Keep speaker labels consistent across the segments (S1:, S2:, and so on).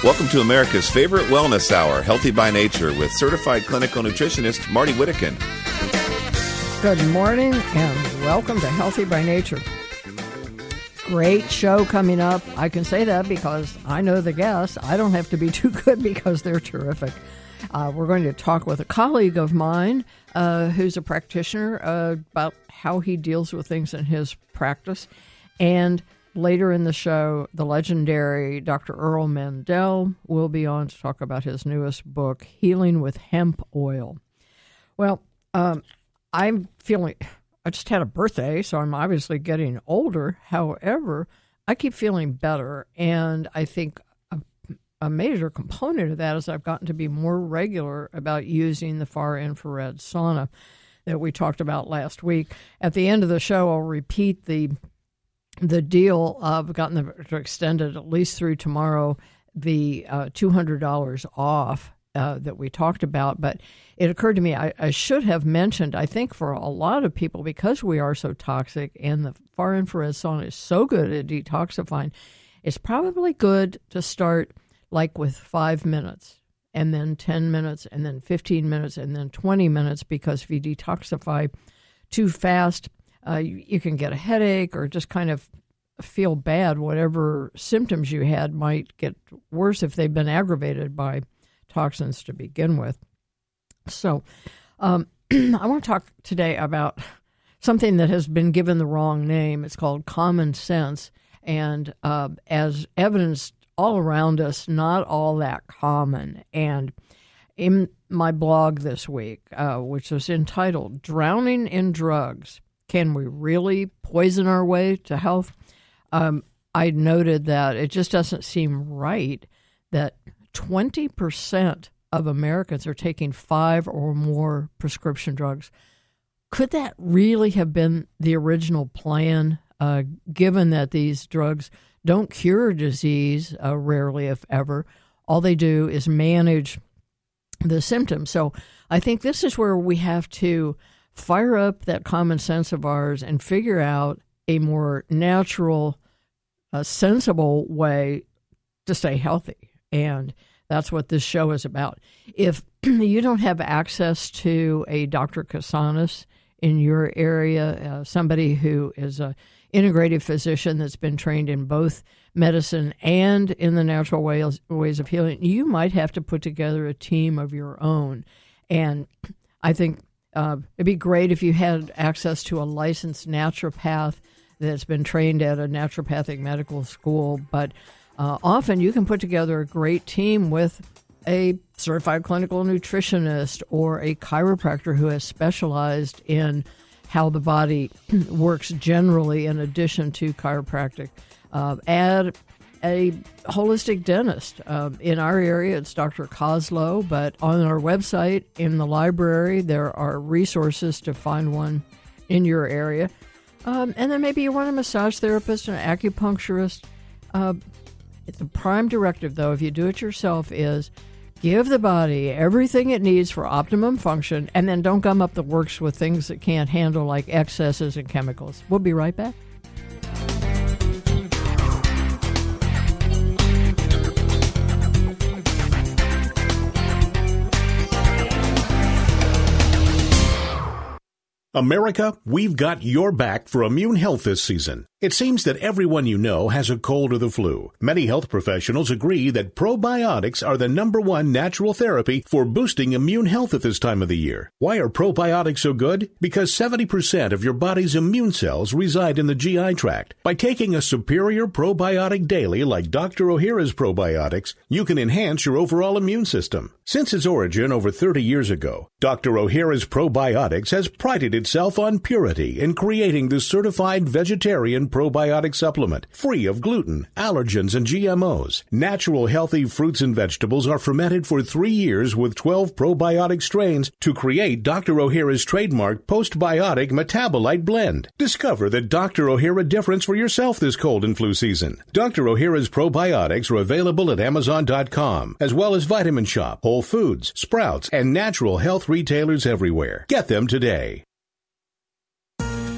S1: Welcome to America's favorite wellness hour, Healthy by Nature, with certified clinical nutritionist Marty Whittakin.
S2: Good morning and welcome to Healthy by Nature. Great show coming up. I can say that because I know the guests. I don't have to be too good because they're terrific. We're going to talk with a colleague of mine who's a practitioner about how he deals with things in his practice. And later in the show, the legendary Dr. Earl Mandel will be on to talk about his newest book, Healing with Hemp Oil. Well, I'm feeling, I just had a birthday, so I'm obviously getting older. However, I keep feeling better, and I think a major component of that is I've gotten to be more regular about using the far infrared sauna that we talked about last week. At the end of the show, I'll repeat the deal. I've gotten them to extend it at least through tomorrow, the $200 off that we talked about. But it occurred to me I should have mentioned, I think for a lot of people, because we are so toxic and the far infrared sauna is so good at detoxifying, it's probably good to start like with 5 minutes and then 10 minutes and then 15 minutes and then 20 minutes, because if you detoxify too fast, you can get a headache or just kind of feel bad. Whatever symptoms you had might get worse if they've been aggravated by toxins to begin with. So I want to talk today about something that has been given the wrong name. It's called common sense. And as evidenced all around us, not all that common. And in my blog this week, which was entitled Drowning in Drugs, Can We Really Poison Our Way to Health? I noted that it just doesn't seem right that 20% of Americans are taking 5 or more prescription drugs. Could that really have been the original plan, given that these drugs don't cure disease, rarely if ever? All they do is manage the symptoms. So I think this is where we have to fire up that common sense of ours and figure out a more natural, sensible way to stay healthy. And that's what this show is about. If you don't have access to a Dr. Kasanis in your area, somebody who is an integrative physician that's been trained in both medicine and in the natural ways of healing, you might have to put together a team of your own. And I think it'd be great if you had access to a licensed naturopath that's been trained at a naturopathic medical school. But often you can put together a great team with a certified clinical nutritionist or a chiropractor who has specialized in how the body works generally in addition to chiropractic. Add a holistic dentist. In our area, it's Dr. Kozlow, but on our website, in the library, there are resources to find one in your area. And then maybe you want a massage therapist, an acupuncturist. The prime directive, though, if you do it yourself, is give the body everything it needs for optimum function, and then don't gum up the works with things it can't handle, like excesses and chemicals. We'll be right back.
S3: America, we've got your back for immune health this season. It seems that everyone you know has a cold or the flu. Many health professionals agree that probiotics are the #1 natural therapy for boosting immune health at this time of the year. Why are probiotics so good? Because 70% of your body's immune cells reside in the GI tract. By taking a superior probiotic daily like Dr. Ohhira's probiotics, you can enhance your overall immune system. Since its origin over 30 years ago, Dr. Ohhira's probiotics has prided itself on purity in creating the certified vegetarian probiotic supplement, free of gluten, allergens, and GMOs. Natural healthy fruits and vegetables are fermented for 3 years with 12 probiotic strains to create Dr. Ohhira's trademark postbiotic metabolite blend. Discover the Dr. Ohhira difference for yourself this cold and flu season. Dr. Ohhira's probiotics are available at Amazon.com, as well as Vitamin Shop, Whole Foods, Sprouts, and natural health retailers everywhere. Get them today.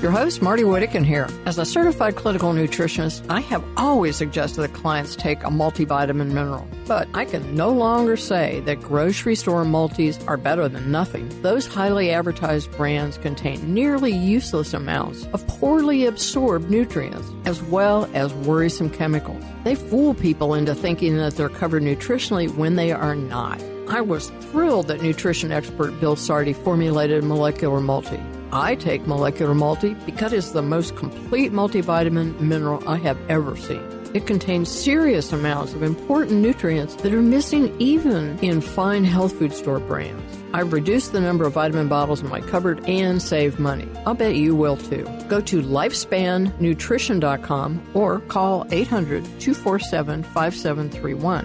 S2: Your host, Marty Whittakin here. As a certified clinical nutritionist, I have always suggested that clients take a multivitamin mineral. But I can no longer say that grocery store multis are better than nothing. Those highly advertised brands contain nearly useless amounts of poorly absorbed nutrients, as well as worrisome chemicals. They fool people into thinking that they're covered nutritionally when they are not. I was thrilled that nutrition expert Bill Sardi formulated Molecular Multi. I take Molecular Multi because it's the most complete multivitamin mineral I have ever seen. It contains serious amounts of important nutrients that are missing even in fine health food store brands. I've reduced the number of vitamin bottles in my cupboard and saved money. I'll bet you will too. Go to lifespannutrition.com or call 800-247-5731.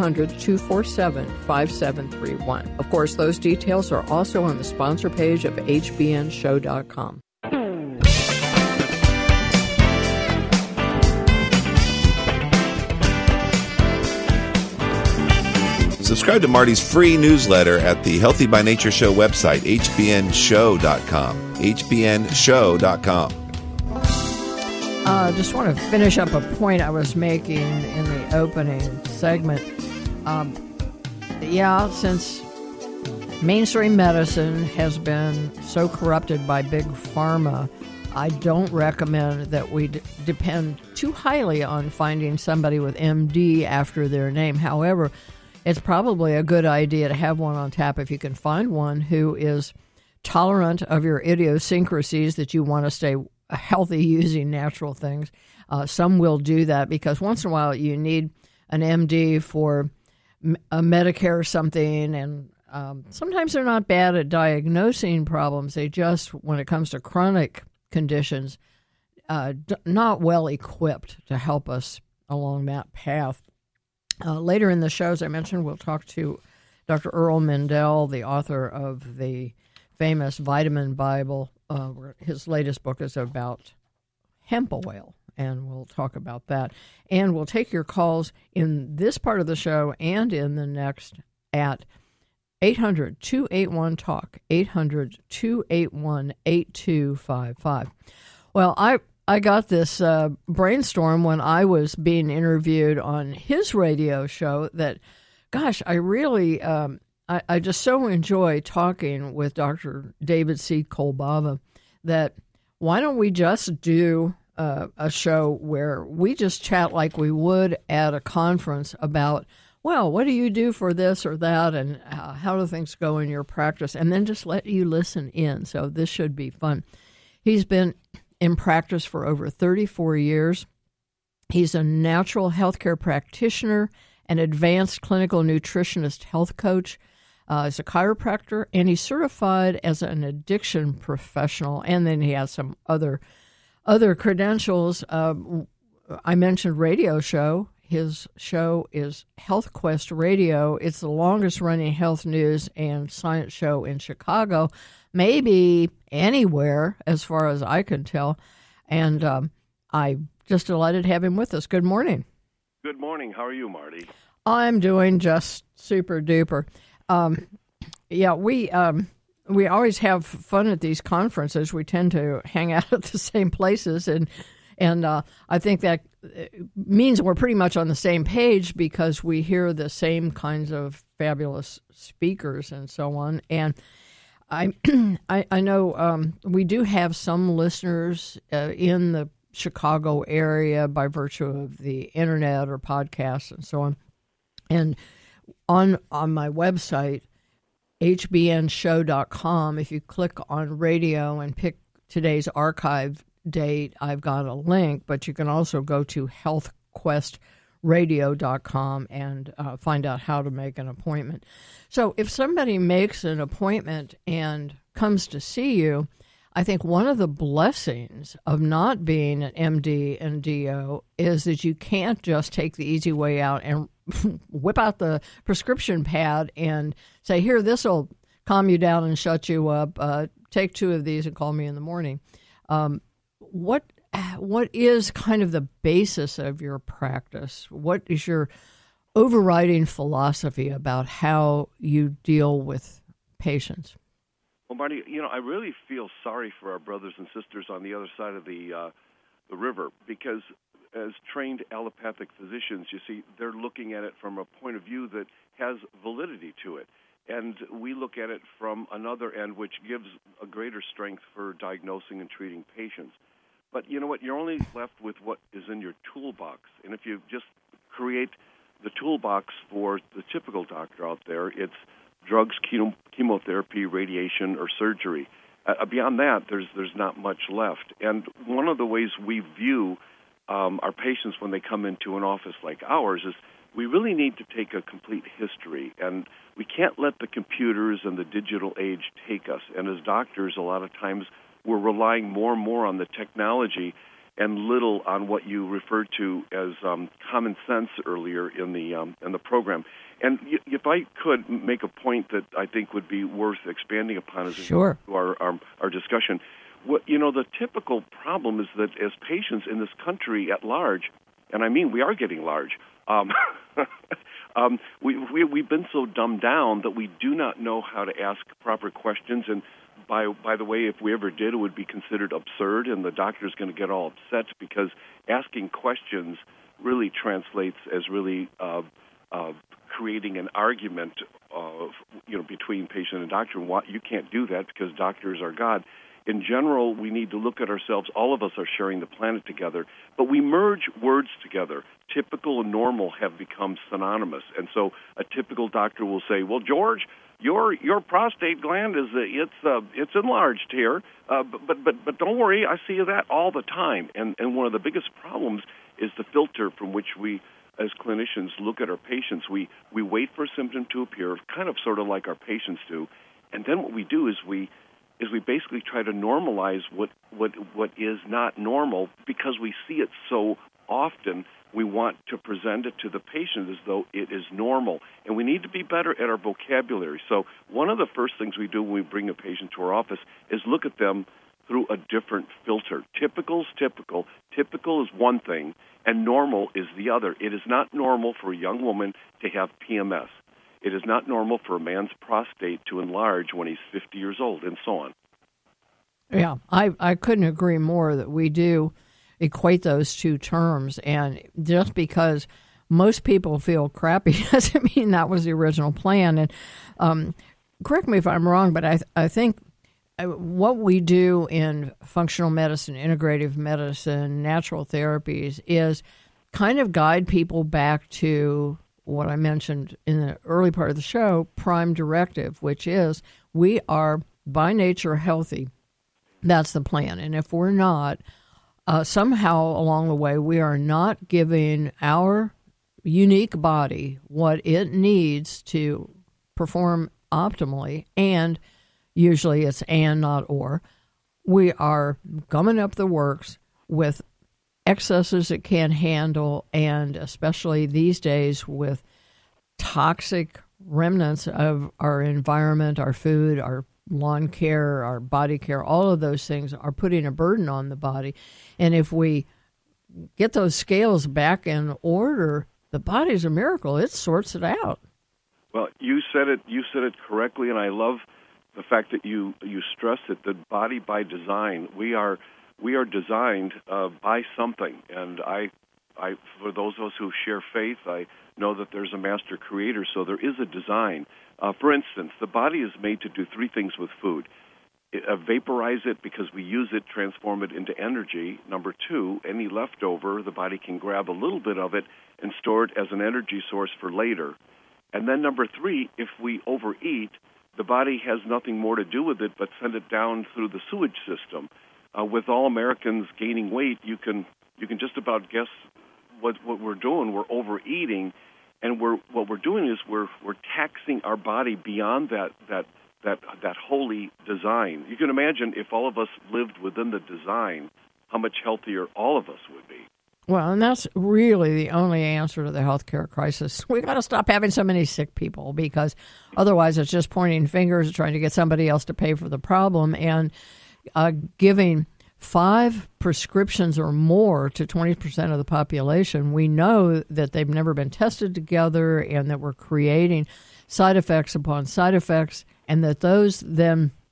S2: 800-247-5731. Of course, those details are also on the sponsor page of hbnshow.com.
S1: Subscribe to Marty's free newsletter at the Healthy by Nature Show website, hbnshow.com. hbnshow.com.
S2: Just want to finish up a point I was making in the opening segment. Since mainstream medicine has been so corrupted by big pharma, I don't recommend that we depend too highly on finding somebody with MD after their name. However, it's probably a good idea to have one on tap if you can find one who is tolerant of your idiosyncrasies, that you want to stay healthy using natural things. Some will do that because once in a while you need an MD for a Medicare or something, and sometimes they're not bad at diagnosing problems. They just, when it comes to chronic conditions, not well equipped to help us along that path. Later in the show, as I mentioned, we'll talk to Dr. Earl Mindell, the author of the famous Vitamin Bible. His latest book is about hemp oil, and we'll talk about that. And we'll take your calls in this part of the show and in the next at 800-281-TALK, 800-281-8255. Well, I got this brainstorm when I was being interviewed on his radio show that, gosh, I really, I just so enjoy talking with Dr. David C. Kolbaba that why don't we just do a show where we just chat like we would at a conference about, well, what do you do for this or that, and how do things go in your practice, and then just let you listen in. So this should be fun. He's been in practice for over 34 years. He's a natural healthcare practitioner, an advanced clinical nutritionist health coach. He's a chiropractor, and he's certified as an addiction professional. And then he has some other credentials. I mentioned radio show. His show is Health Quest Radio. It's the longest running health news and science show in Chicago, maybe anywhere as far as I can tell. And I'm just delighted to have him with us. Good morning.
S4: Good morning. How are you, Marty?
S2: I'm doing just super duper. We always have fun at these conferences. We tend to hang out at the same places, and I think that means we're pretty much on the same page because we hear the same kinds of fabulous speakers and so on. And I know we do have some listeners in the Chicago area by virtue of the internet or podcasts and so on. And on my website, hbnshow.com, if you click on radio and pick today's archive date, I've got a link, but you can also go to healthquestradio.com and find out how to make an appointment. So if somebody makes an appointment and comes to see you, I think one of the blessings of not being an MD and DO is that you can't just take the easy way out and whip out the prescription pad and say, here, this will calm you down and shut you up. Take 2 of these and call me in the morning. What is kind of the basis of your practice? What is your overriding philosophy about how you deal with patients?
S4: Well, Marty, I really feel sorry for our brothers and sisters on the other side of the river, because as trained allopathic physicians, you see, they're looking at it from a point of view that has validity to it. And we look at it from another end, which gives a greater strength for diagnosing and treating patients. But you know what? You're only left with what is in your toolbox. And if you just create the toolbox for the typical doctor out there, it's drugs, chemotherapy, radiation, or surgery. Beyond that, there's not much left. And one of the ways we view our patients when they come into an office like ours is we really need to take a complete history, and we can't let the computers and the digital age take us. And as doctors, a lot of times we're relying more and more on the technology and little on what you referred to as common sense earlier in the program. And if I could make a point that I think would be worth expanding upon as
S2: Sure.
S4: to our discussion, the typical problem is that as patients in this country at large, and I mean we are getting large, we've been so dumbed down that we do not know how to ask proper questions. And by the way, if we ever did, it would be considered absurd, and the doctor's going to get all upset, because asking questions really translates as really creating an argument between patient and doctor. And you can't do that, because doctors are God. In general, we need to look at ourselves. All of us are sharing the planet together, but we merge words together. Typical and normal have become synonymous, and so a typical doctor will say, "Well, George, your prostate gland is it's enlarged here, but don't worry, I see that all the time." And one of the biggest problems is the filter from which we, as clinicians, look at our patients. We wait for a symptom to appear, kind of sort of like our patients do, and then what we do is we basically try to normalize what is not normal, because we see it so often. We want to present it to the patient as though it is normal, and we need to be better at our vocabulary. So one of the first things we do when we bring a patient to our office is look at them through a different filter. Typical is one thing, and normal is the other. It is not normal for a young woman to have PMS. It is not normal for a man's prostate to enlarge when he's 50 years old, and so on.
S2: Yeah, I couldn't agree more that we do equate those two terms. And just because most people feel crappy doesn't mean that was the original plan. And correct me if I'm wrong, but I think what we do in functional medicine, integrative medicine, natural therapies is kind of guide people back to what I mentioned in the early part of the show, prime directive, which is we are by nature healthy. That's the plan. And if we're not, somehow along the way, we are not giving our unique body what it needs to perform optimally, and usually it's and, not or. We are gumming up the works with excesses it can't handle, and especially these days with toxic remnants of our environment, our food, our lawn care, our body care, all of those things are putting a burden on the body. And if we get those scales back in order, the body's a miracle. It sorts it out.
S4: Well, you said it correctly, and I love the fact that you stressed it, that body by design. We are designed by something, and I for those of us who share faith, I know that there's a master creator, so there is a design. For instance, the body is made to do three things with food. Vaporize it because we use it, transform it into energy. Number two, any leftover, the body can grab a little bit of it and store it as an energy source for later. And then number three, if we overeat, the body has nothing more to do with it but send it down through the sewage system. With all Americans gaining weight, you can just about guess what we're doing. We're overeating, and what we're doing is we're taxing our body beyond that holy design. You can imagine if all of us lived within the design, how much healthier all of us would be.
S2: Well, and that's really the only answer to the healthcare crisis. We got to stop having so many sick people, because otherwise it's just pointing fingers, trying to get somebody else to pay for the problem, and giving 5 prescriptions or more to 20% of the population. We know that they've never been tested together, and that we're creating side effects upon side effects, and that those then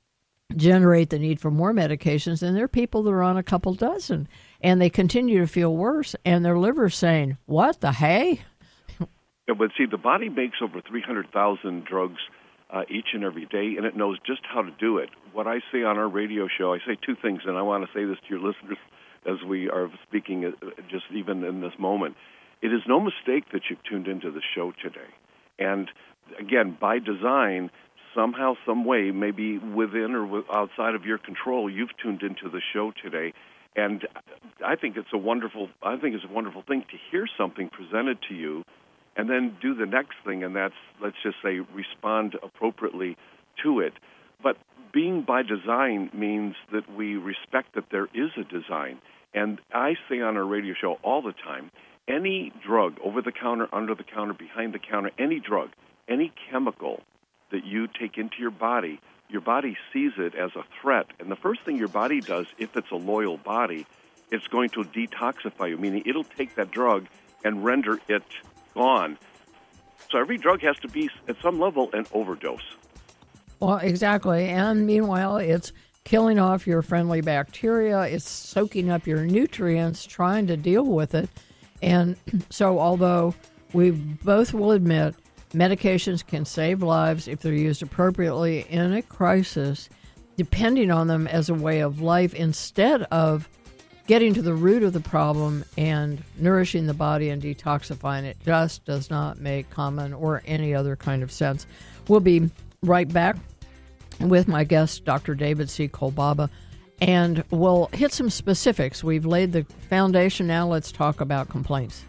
S2: generate the need for more medications. And there are people that are on a couple dozen, and they continue to feel worse, and their liver's saying, what the hey?
S4: Yeah, but see, the body makes over 300,000 drugs each and every day, and it knows just how to do it. What I say on our radio show, I say two things, and I want to say this to your listeners as we are speaking just even in this moment. It is no mistake that you've tuned into the show today. And, again, by design, somehow, some way, maybe within or outside of your control, you've tuned into the show today. And I think it's a wonderful thing to hear something presented to you and then do the next thing, and that's, let's just say, respond appropriately to it. But being by design means that we respect that there is a design. And I say on our radio show all the time, any drug, over-the-counter, under-the-counter, behind-the-counter, any drug, any chemical that you take into your body sees it as a threat. And the first thing your body does, if it's a loyal body, it's going to detoxify you, meaning it'll take that drug and render it gone. So every drug has to be, at some level, an overdose.
S2: Well, exactly. And meanwhile, it's killing off your friendly bacteria. It's soaking up your nutrients, trying to deal with it. And so although we both will admit medications can save lives if they're used appropriately in a crisis, depending on them as a way of life instead of getting to the root of the problem and nourishing the body and detoxifying it just does not make common or any other kind of sense. We'll be right back with my guest, Dr. David C. Kolbaba, and we'll hit some specifics. We've laid the foundation. Now let's talk about complaints.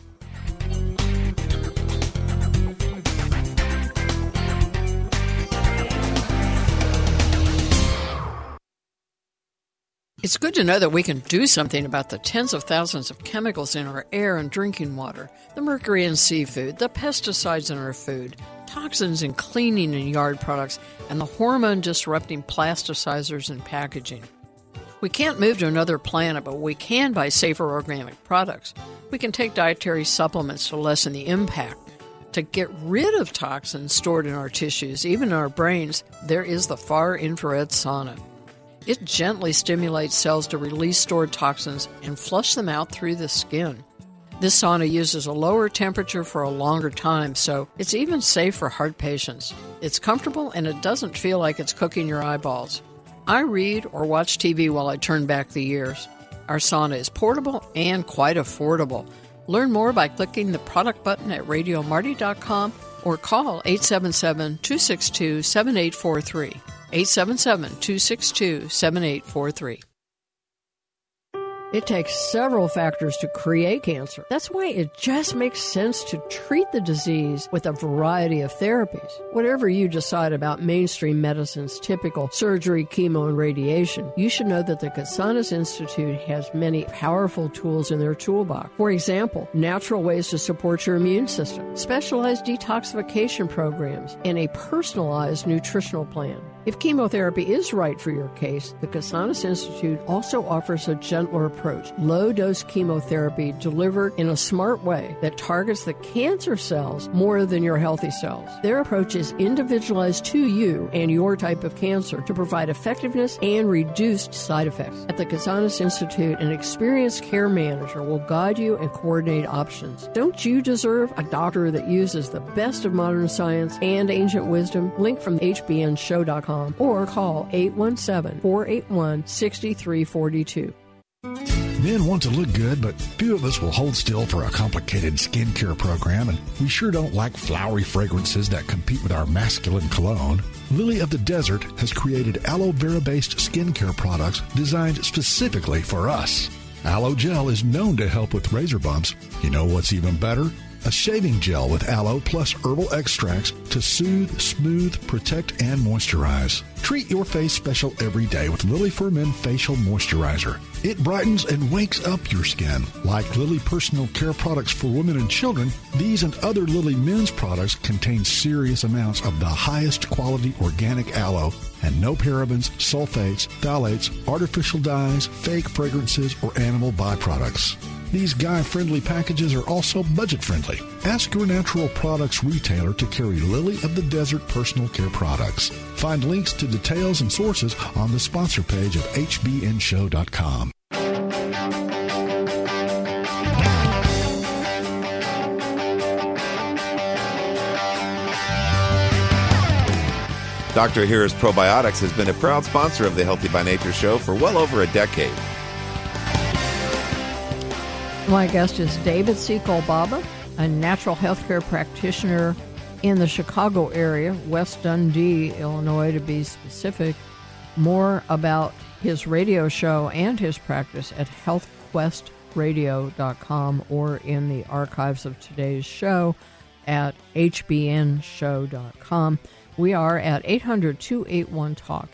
S2: It's good to know that we can do something about the tens of thousands of chemicals in our air and drinking water, the mercury in seafood, the pesticides in our food, toxins in cleaning and yard products, and the hormone-disrupting plasticizers in packaging. We can't move to another planet, but we can buy safer organic products. We can take dietary supplements to lessen the impact. To get rid of toxins stored in our tissues, even in our brains, there is the far-infrared sauna. It gently stimulates cells to release stored toxins and flush them out through the skin. This sauna uses a lower temperature for a longer time, so it's even safe for heart patients. It's comfortable and it doesn't feel like it's cooking your eyeballs. I read or watch TV while I turn back the years. Our sauna is portable and quite affordable. Learn more by clicking the product button at radiomarty.com or call 877-262-7843. 877-262-7843. It takes several factors to create cancer. That's why it just makes sense to treat the disease with a variety of therapies. Whatever you decide about mainstream medicine's typical surgery, chemo, and radiation, you should know that the Casanas Institute has many powerful tools in their toolbox. For example, natural ways to support your immune system, specialized detoxification programs, and a personalized nutritional plan. If chemotherapy is right for your case, the Casanas Institute also offers a gentler approach, low-dose chemotherapy delivered in a smart way that targets the cancer cells more than your healthy cells. Their approach is individualized to you and your type of cancer to provide effectiveness and reduced side effects. At the Casanas Institute, an experienced care manager will guide you and coordinate options. Don't you deserve a doctor that uses the best of modern science and ancient wisdom? Link from hbnshow.com or call 817-481-6342.
S5: Men want to look good, but few of us will hold still for a complicated skincare program, and we sure don't like flowery fragrances that compete with our masculine cologne. Lily of the Desert has created aloe vera-based skincare products designed specifically for us. Aloe gel is known to help with razor bumps. You know what's even better? A shaving gel with aloe plus herbal extracts to soothe, smooth, protect, and moisturize. Treat your face special every day with Lily for Men Facial Moisturizer. It brightens and wakes up your skin. Like Lily personal care products for women and children, these and other Lily men's products contain serious amounts of the highest quality organic aloe and no parabens, sulfates, phthalates, artificial dyes, fake fragrances, or animal byproducts. These guy-friendly packages are also budget-friendly. Ask your natural products retailer to carry Lily of the Desert personal care products. Find links to details and sources on the sponsor page of hbnshow.com.
S1: Dr. Harris Probiotics has been a proud sponsor of the Healthy by Nature show for well over a decade.
S2: My guest is David C. Kolbaba, a natural healthcare practitioner in the Chicago area, West Dundee, Illinois, to be specific. More about his radio show and his practice at healthquestradio.com or in the archives of today's show at hbnshow.com. We are at 800-281-TALK,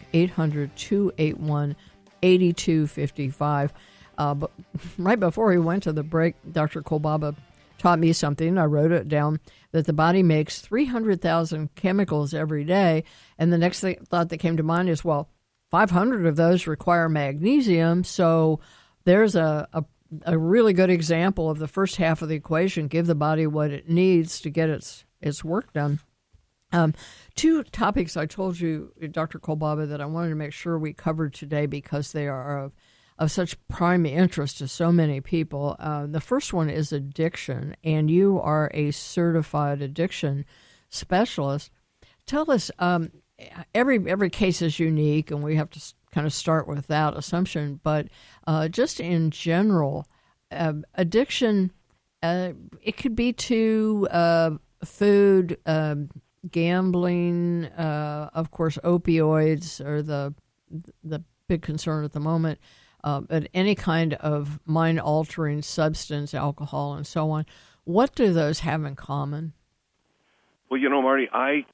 S2: 800-281-8255. But right before we went to the break, Dr. Kolbaba taught me something. I wrote it down, that the body makes 300,000 chemicals every day. And the next thought that came to mind is, well, 500 of those require magnesium. So there's a really good example of the first half of the equation. Give the body what it needs to get its work done. Two topics I told you, Dr. Kolbaba, that I wanted to make sure we covered today because they are of such prime interest to so many people. The first one is addiction, and you are a certified addiction specialist. Tell us, every case is unique, and we have to kind of start with that assumption, but just in general, addiction, it could be to food, gambling, of course, opioids are the big concern at the moment, but any kind of mind-altering substance, alcohol, and so on. What do those have in common?
S4: Well, Marty, I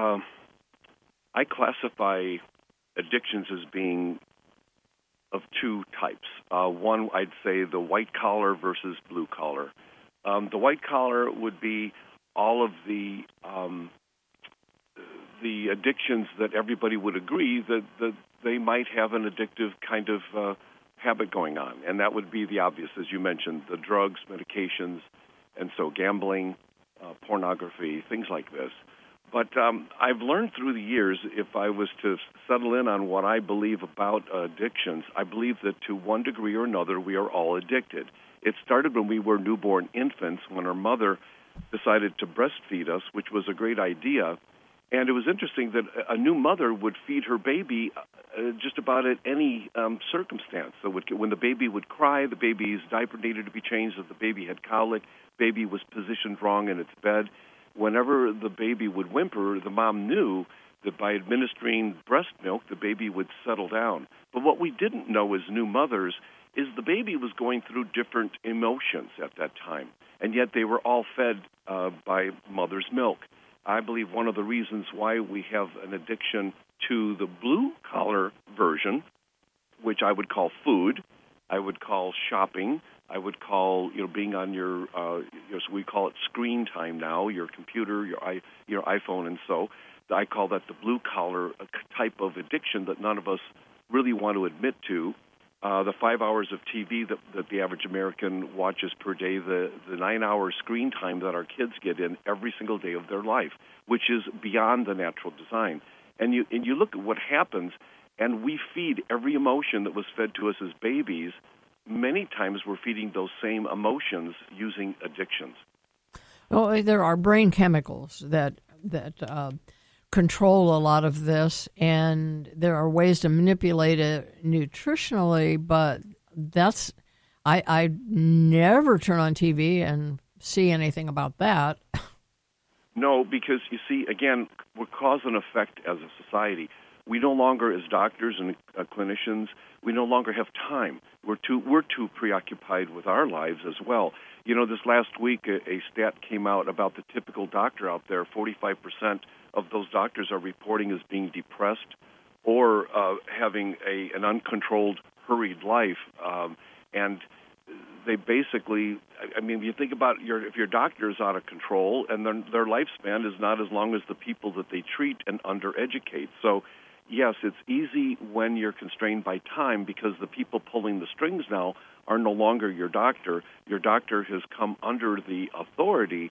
S4: classify addictions as being of two types. One, I'd say the white collar versus blue collar. The white collar would be all of the addictions that everybody would agree that they might have an addictive kind of habit going on. And that would be the obvious, as you mentioned, the drugs, medications, and so gambling, pornography, things like this. But I've learned through the years, if I was to settle in on what I believe about addictions, I believe that to one degree or another, we are all addicted. It started when we were newborn infants, when our mother decided to breastfeed us, which was a great idea. And it was interesting that a new mother would feed her baby just about at any circumstance. So when the baby would cry, the baby's diaper needed to be changed. If the baby had colic, baby was positioned wrong in its bed. Whenever the baby would whimper, the mom knew that by administering breast milk, the baby would settle down. But what we didn't know as new mothers is the baby was going through different emotions at that time, and yet they were all fed by mother's milk. I believe one of the reasons why we have an addiction to the blue-collar version, which I would call food, I would call shopping, I would call being on your so we call it screen time now, your computer, your iPhone, and so I call that the blue-collar type of addiction that none of us really want to admit to. The 5 hours of TV that the average American watches per day, the 9-hour screen time that our kids get in every single day of their life, which is beyond the natural design. And you look at what happens, and we feed every emotion that was fed to us as babies. Many times we're feeding those same emotions using addictions.
S2: Well, there are brain chemicals that control a lot of this, and there are ways to manipulate it nutritionally, but I never turn on TV and see anything about that.
S4: No, because you see, again, we're cause and effect as a society. We no longer, as doctors and clinicians, we no longer have time. We're too preoccupied with our lives as well. This last week, a stat came out about the typical doctor out there. 45% of those doctors are reporting as being depressed or having an uncontrolled, hurried life. And they basically, you think about if your doctor is out of control and their lifespan is not as long as the people that they treat and undereducate. So yes, it's easy when you're constrained by time because the people pulling the strings now are no longer your doctor. Your doctor has come under the authority,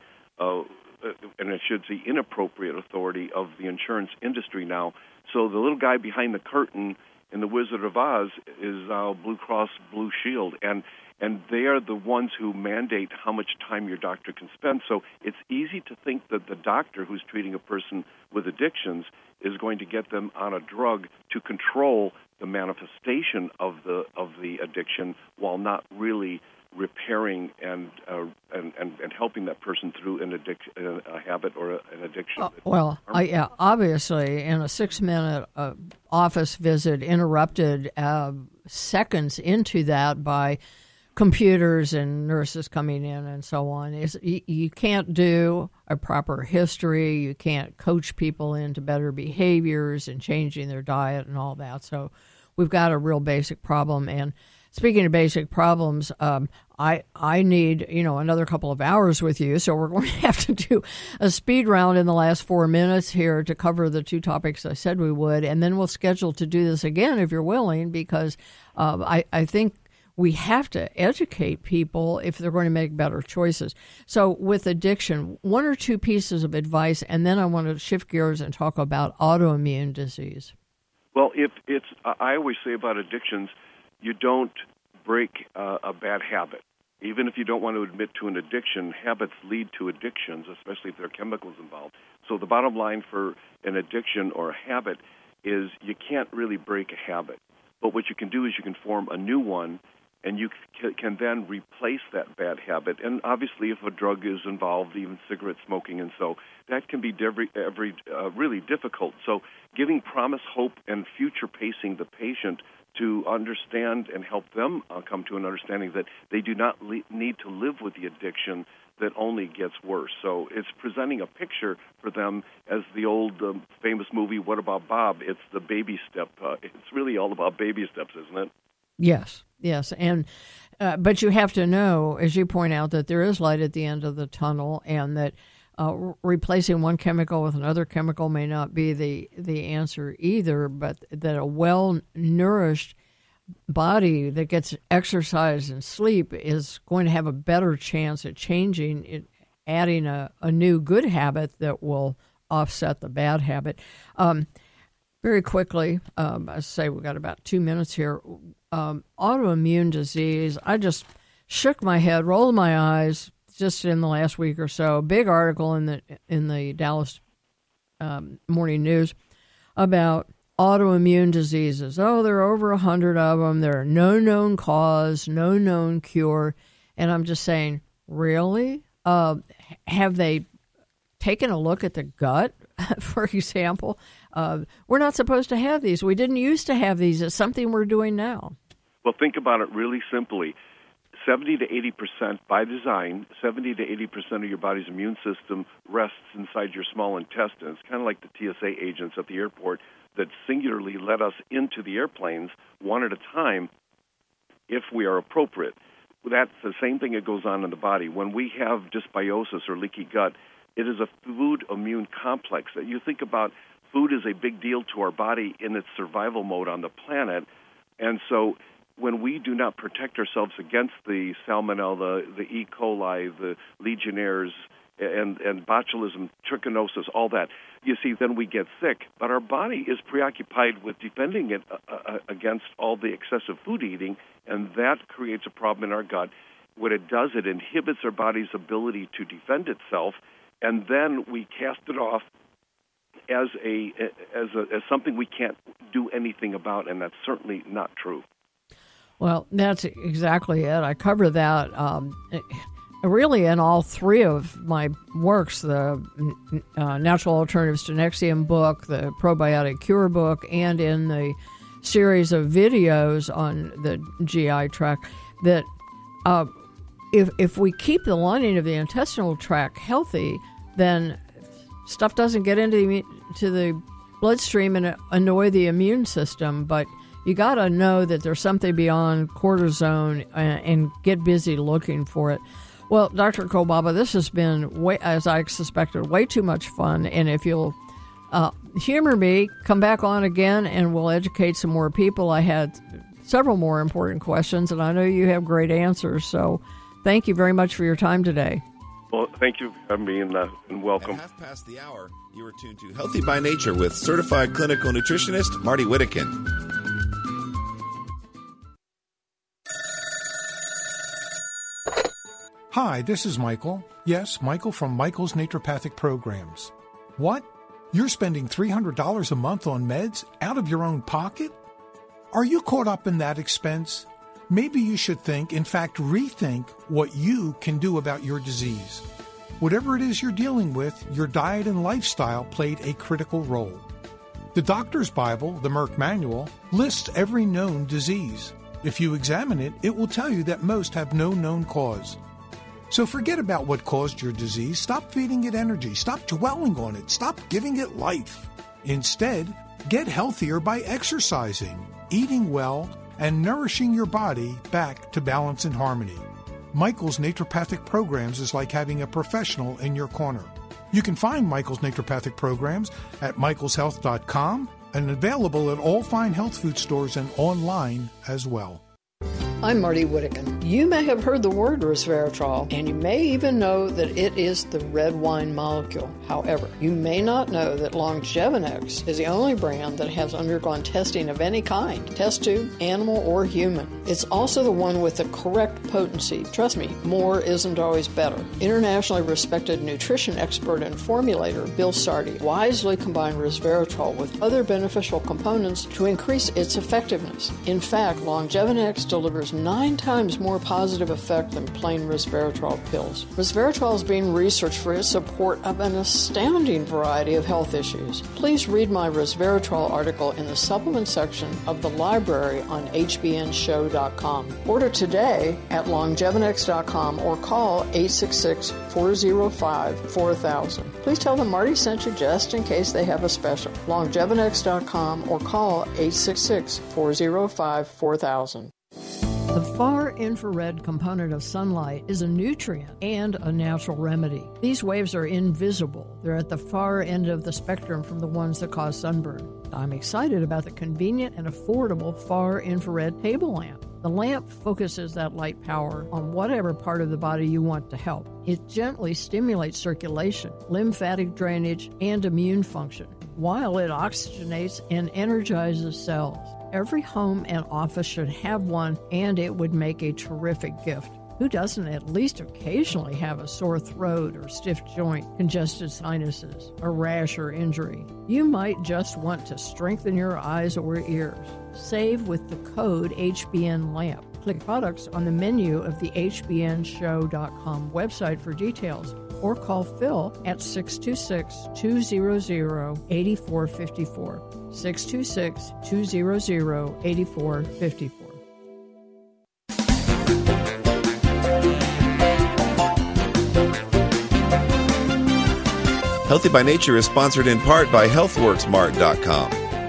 S4: and I should say inappropriate authority, of the insurance industry now. So the little guy behind the curtain in The Wizard of Oz is Blue Cross Blue Shield, and they are the ones who mandate how much time your doctor can spend. So it's easy to think that the doctor who's treating a person with addictions is going to get them on a drug to control the manifestation of the addiction, while not really repairing and helping that person through a habit or an addiction.
S2: Obviously, in a 6-minute office visit interrupted seconds into that by computers and nurses coming in and so on, you can't do a proper history. You can't coach people into better behaviors and changing their diet and all that. So we've got a real basic problem. And speaking of basic problems, I need another couple of hours with you, so we're going to have to do a speed round in the last 4 minutes here to cover the 2 topics I said we would, and then we'll schedule to do this again if you're willing, because I think we have to educate people if they're going to make better choices. So with addiction, 1 or 2 pieces of advice, and then I want to shift gears and talk about autoimmune disease.
S4: Well, I always say about addictions, you don't break a bad habit. Even if you don't want to admit to an addiction, habits lead to addictions, especially if there are chemicals involved. So the bottom line for an addiction or a habit is you can't really break a habit. But what you can do is you can form a new one, and you can then replace that bad habit. And obviously, if a drug is involved, even cigarette smoking, and so that can be really difficult. So giving promise, hope, and future pacing the patient to understand and help them come to an understanding that they do not need to live with the addiction that only gets worse. So it's presenting a picture for them as the old famous movie, What About Bob? It's the baby step. It's really all about baby steps, isn't it?
S2: Yes. And but you have to know, as you point out, that there is light at the end of the tunnel, and that replacing one chemical with another chemical may not be the answer either, but that a well-nourished body that gets exercise and sleep is going to have a better chance at changing it, adding a new good habit that will offset the bad habit. Very quickly, I say we've got about 2 minutes here. Autoimmune disease, I just shook my head, rolled my eyes just in the last week or so. Big article in the Dallas Morning News about autoimmune diseases. Oh, there are over 100 of them. There are no known cause, no known cure. And I'm just saying, really? Have they taken a look at the gut, for example? We're not supposed to have these. We didn't used to have these. It's something we're doing now.
S4: Well, think about it really simply. 70 to 80% by design, 70 to 80% of your body's immune system rests inside your small intestine. It's kind of like the TSA agents at the airport that singularly let us into the airplanes one at a time if we are appropriate. That's the same thing that goes on in the body. When we have dysbiosis or leaky gut, it is a food immune complex that you think about. Food is a big deal to our body in its survival mode on the planet, and so when we do not protect ourselves against the salmonella, the E. coli, the Legionnaires, and botulism, trichinosis, all that, you see, then we get sick. But our body is preoccupied with defending it against all the excessive food eating, and that creates a problem in our gut. What it does, it inhibits our body's ability to defend itself, and then we cast it off as something we can't do anything about, and that's certainly not true.
S2: Well, that's exactly it. I cover that really in all 3 of my works, the Natural Alternatives to Nexium book, the Probiotic Cure book, and in the series of videos on the GI tract, that if we keep the lining of the intestinal tract healthy, then stuff doesn't get into the bloodstream and annoy the immune system. But you got to know that there's something beyond cortisone and get busy looking for it. Well, Dr. Kolbaba, this has been, as I suspected, way too much fun. And if you'll humor me, come back on again, and we'll educate some more people. I had several more important questions, and I know you have great answers. So thank you very much for your time today.
S4: Well, thank you for having me, and welcome.
S1: At 1:30, you are tuned to Healthy by Nature with certified clinical nutritionist Marty Whittakin.
S6: Hi, this is Michael. Yes, Michael from Michael's Naturopathic Programs. What? You're spending $300 a month on meds out of your own pocket? Are you caught up in that expense? Maybe you should think, in fact, rethink what you can do about your disease. Whatever it is you're dealing with, your diet and lifestyle played a critical role. The Doctor's Bible, the Merck Manual, lists every known disease. If you examine it, it will tell you that most have no known cause. So forget about what caused your disease. Stop feeding it energy. Stop dwelling on it. Stop giving it life. Instead, get healthier by exercising, eating well, and nourishing your body back to balance and harmony. Michael's Naturopathic Programs is like having a professional in your corner. You can find Michael's Naturopathic Programs at michaelshealth.com and available at all fine health food stores and online as well.
S2: I'm Marty Whittakin. You may have heard the word resveratrol, and you may even know that it is the red wine molecule. However, you may not know that Longevinex is the only brand that has undergone testing of any kind, test tube, animal, or human. It's also the one with the correct potency. Trust me, more isn't always better. Internationally respected nutrition expert and formulator Bill Sardi wisely combined resveratrol with other beneficial components to increase its effectiveness. In fact, Longevinex delivers 9 times more positive effect than plain resveratrol pills. Resveratrol is being researched for its support of an astounding variety of health issues. Please read my resveratrol article in the supplement section of the library on hbnshow.com. Order today at longevinex.com or call 866-405-4000. Please tell them Marty sent you just in case they have a special. longevinex.com or call 866-405-4000. The far infrared component of sunlight is a nutrient and a natural remedy. These waves are invisible. They're at the far end of the spectrum from the ones that cause sunburn. I'm excited about the convenient and affordable far infrared table lamp. The lamp focuses that light power on whatever part of the body you want to help. It gently stimulates circulation, lymphatic drainage, and immune function, while it oxygenates and energizes cells. Every home and office should have one, and it would make a terrific gift. Who doesn't at least occasionally have a sore throat or stiff joint, congested sinuses, a rash or injury? You might just want to strengthen your eyes or ears. Save with the code HBNLAMP. Click products on the menu of the hbnshow.com website for details, or call Phil at 626-200-8454. 626-200-8454.
S1: Healthy by Nature is sponsored in part by HealthWorksMart.com.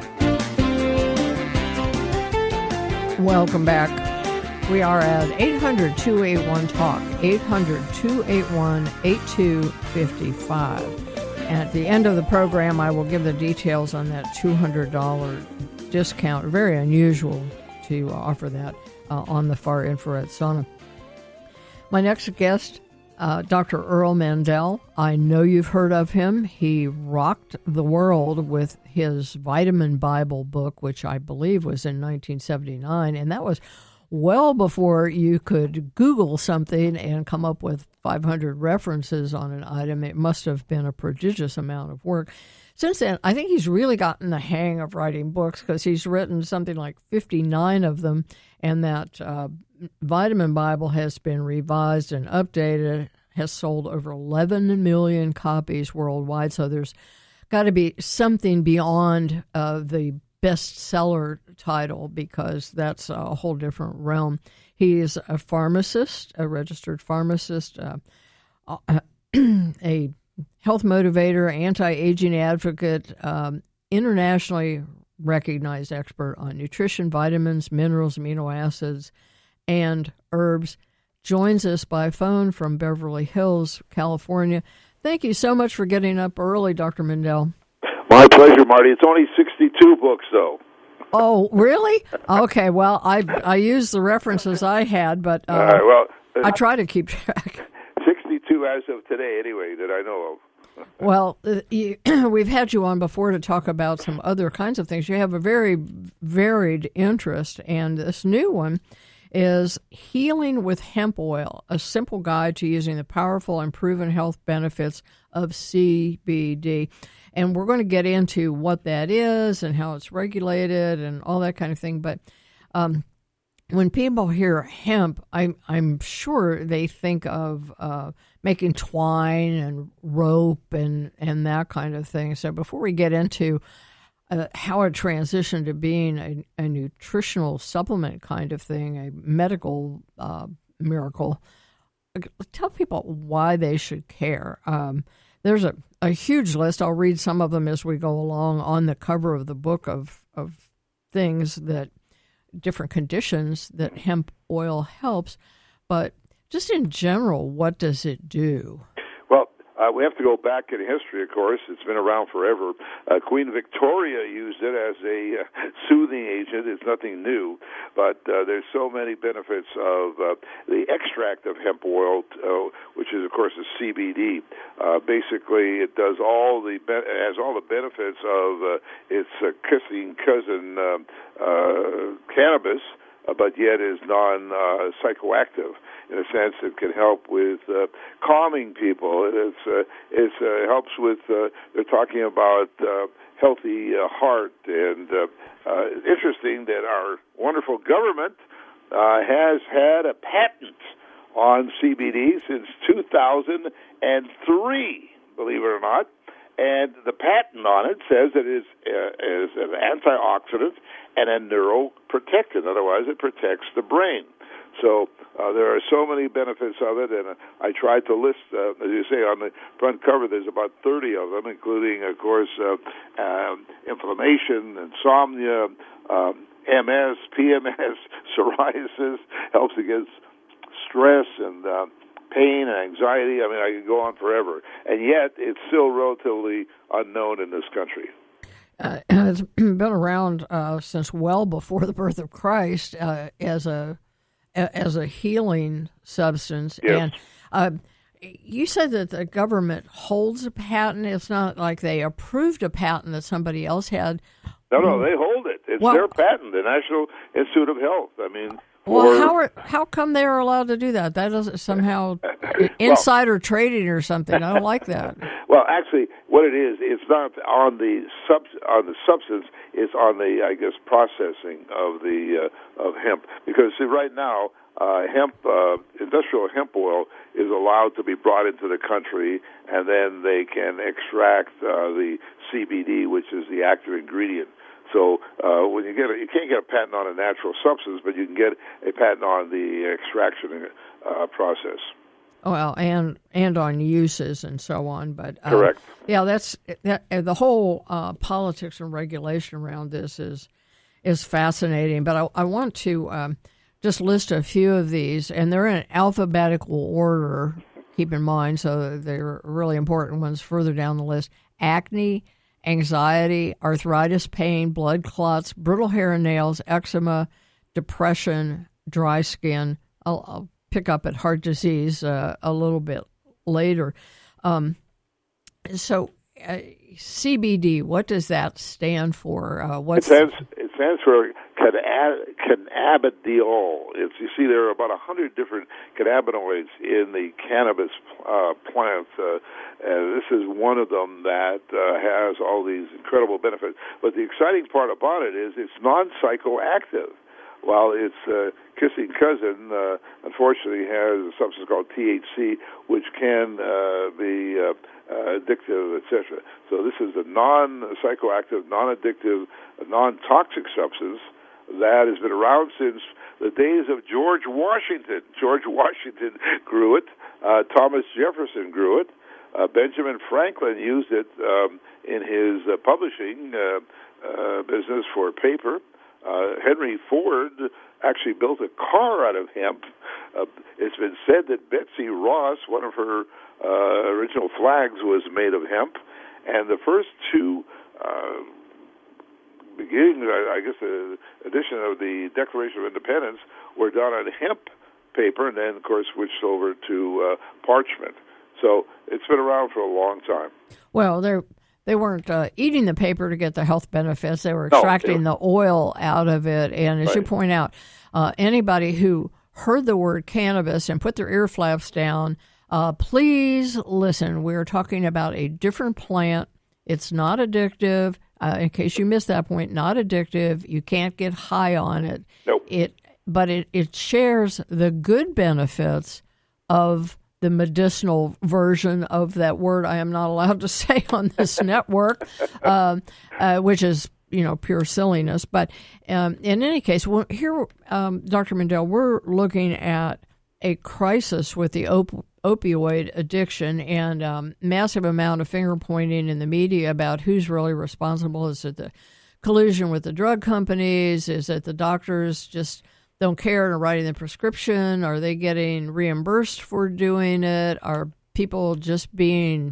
S2: Welcome back. We are at 800-281-TALK, 800-281-8255. And at the end of the program, I will give the details on that $200 discount. Very unusual to offer that on the far infrared sauna. My next guest, Dr. Earl Mandel. I know you've heard of him. He rocked the world with his Vitamin Bible book, which I believe was in 1979, and that was well before you could Google something and come up with 500 references on an item. It must have been a prodigious amount of work. Since then, I think he's really gotten the hang of writing books, because he's written something like 59 of them, and that Vitamin Bible has been revised and updated, has sold over 11 million copies worldwide. So there's got to be something beyond the bestseller title, because that's a whole different realm. He is a pharmacist, a registered pharmacist, a health motivator, anti-aging advocate, internationally recognized expert on nutrition, vitamins, minerals, amino acids, and herbs. Joins us by phone from Beverly Hills, California. Thank you so much for getting up early, Dr. Mandel.
S7: My pleasure, Marty. It's only 62 books, though.
S2: Oh, really? Okay, well, I used the references I had, but I try to keep track.
S7: 62 as of today, anyway, that I know of.
S2: Well, we've had you on before to talk about some other kinds of things. You have a very varied interest, and this new one is Healing with Hemp Oil, a simple guide to using the powerful and proven health benefits of CBD. And we're going to get into what that is and how it's regulated and all that kind of thing. But when people hear hemp, I'm sure they think of making twine and rope and that kind of thing. So before we get into how it transitioned to being a nutritional supplement kind of thing, a medical miracle, tell people why they should care. There's a huge list. I'll read some of them as we go along on the cover of the book of things that different conditions that hemp oil helps. But just in general, what does it do?
S7: Well, we have to go back in history, of course. It's been around forever. Queen Victoria used it as a soothing agent. It's nothing new, but there's so many benefits of the extract of hemp oil, which is, of course, a CBD. Basically, it does has all the benefits of its kissing cousin cannabis, but yet is non-psychoactive. In a sense, it can help with calming people. It helps with, they're talking about healthy heart. And interesting that our wonderful government has had a patent on CBD since 2003, believe it or not. And the patent on it says that it is an antioxidant and a neuroprotectant. Otherwise, it protects the brain. So there are so many benefits of it, and I tried to list, as you say, on the front cover, there's about 30 of them, including, of course, inflammation, insomnia, MS, PMS, psoriasis, helps against stress and pain and anxiety. I mean, I could go on forever. And yet, it's still relatively unknown in this country.
S2: It's been around since well before the birth of Christ as a healing substance.
S7: Yes.
S2: And you said that the government holds a patent. It's not like they approved a patent that somebody else had.
S7: No, they hold it. It's their patent, the National Institute of Health. I mean,
S2: how come they're allowed to do that? That doesn't somehow insider trading or something. I don't like that.
S7: Well, actually, what it is, it's not on the substance. It's on the, I guess, processing of the of hemp. Because see, right now, industrial hemp oil is allowed to be brought into the country, and then they can extract the CBD, which is the active ingredient. So when you can't get a patent on a natural substance, but you can get a patent on the extraction process.
S2: Well, and on uses and so on, but
S7: correct.
S2: Yeah, the whole politics and regulation around this is fascinating. But I want to just list a few of these, and they're in alphabetical order. Keep in mind, so they're really important ones further down the list: acne, anxiety, arthritis, pain, blood clots, brittle hair and nails, eczema, depression, dry skin. I'll pick up at heart disease a little bit later. So CBD, what does that stand for?
S7: It stands for cannabidiol. You see, there are about 100 different cannabinoids in the cannabis plant. This is one of them that has all these incredible benefits. But the exciting part about it is it's non-psychoactive. While its kissing cousin, unfortunately, has a substance called THC, which can be addictive, etc. So this is a non-psychoactive, non-addictive, non-toxic substance that has been around since the days of George Washington. George Washington grew it. Thomas Jefferson grew it. Benjamin Franklin used it in his publishing business for paper. Henry Ford actually built a car out of hemp. It's been said that Betsy Ross, one of her original flags, was made of hemp. And the first two beginning, I guess, the edition of the Declaration of Independence were done on hemp paper, and then, of course, switched over to parchment. So it's been around for a long time.
S2: Well, they weren't eating the paper to get the health benefits. They were extracting the oil out of it. And as you point out, anybody who heard the word cannabis and put their ear flaps down, please listen. We're talking about a different plant. It's not addictive. In case you missed that point, not addictive. You can't get high on it.
S7: Nope.
S2: But it shares the good benefits of the medicinal version of that word I am not allowed to say on this network, which is, pure silliness. But in any case, here, Dr. Mindell, we're looking at a crisis with the opioid addiction and massive amount of finger-pointing in the media about who's really responsible. Is it the collusion with the drug companies? Is it the doctors just don't care and are writing the prescription? Are they getting reimbursed for doing it? Are people just being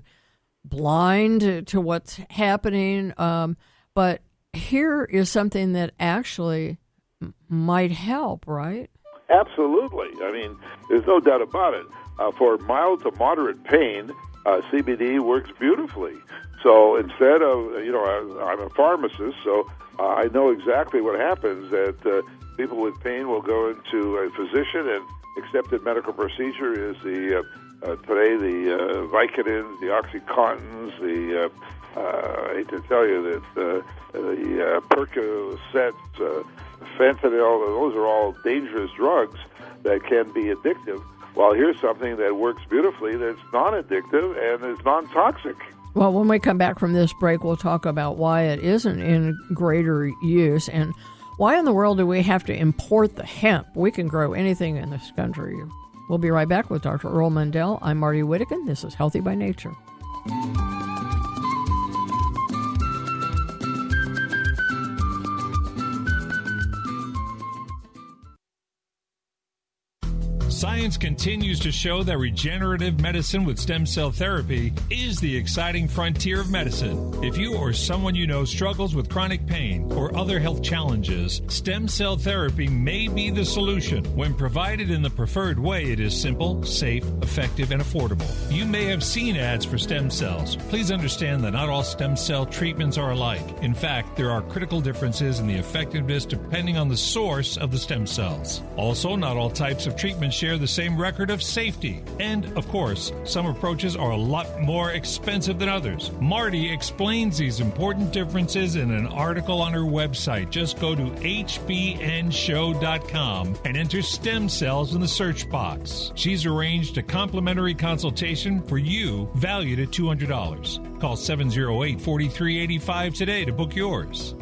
S2: blind to what's happening? But here is something that actually might help, right?
S7: Absolutely. I mean, there's no doubt about it. For mild to moderate pain, CBD works beautifully. So instead of, I'm a pharmacist, so I know exactly what happens, that people with pain will go into a physician, and accepted medical procedure is today the Vicodins, the OxyContins, I hate to tell you that the Percocets, fentanyl, those are all dangerous drugs that can be addictive. Well, here's something that works beautifully that's non-addictive and is non-toxic.
S2: Well, when we come back from this break, we'll talk about why it isn't in greater use and why in the world do we have to import the hemp? We can grow anything in this country. We'll be right back with Dr. Earl Mindell. I'm Marty Whittekin. This is Healthy by Nature.
S8: Science continues to show that regenerative medicine with stem cell therapy is the exciting frontier of medicine. If you or someone you know struggles with chronic pain or other health challenges, stem cell therapy may be the solution. When provided in the preferred way, it is simple, safe, effective, and affordable. You may have seen ads for stem cells. Please understand that not all stem cell treatments are alike. In fact, there are critical differences in the effectiveness depending on the source of the stem cells. Also, not all types of treatment share the same record of safety. And, of course, some approaches are a lot more expensive than others. Marty explains these important differences in an article on her website. Just go to hbnshow.com and enter stem cells in the search box. She's arranged a complimentary consultation for you valued at $200. Call 708-4385 today to book yours.